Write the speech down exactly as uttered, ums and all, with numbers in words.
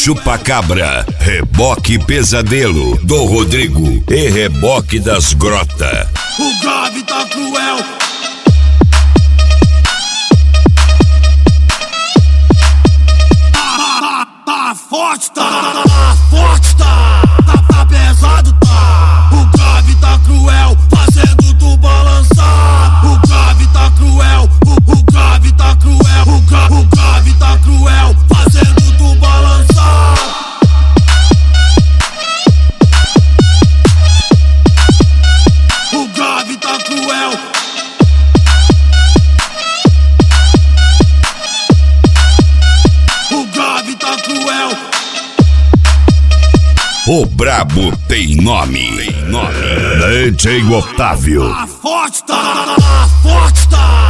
Chupacabra, Reboque Pesadelo, do Rodrigo e Reboque das Grota. O grave tá cruel. Tá, tá, tá forte, tá, tá forte, tá, tá, tá pesado, tá. O grave tá cruel, fazendo tu balançar. O grave tá cruel, o, o grave tá cruel, o, gra, o grave tá cruel, fazendo tu balançar. O grave tá cruel. O grave tá cruel. O brabo tem nome. Tem nome. D J Otávio. Tá forte, tá, tá forte, tá.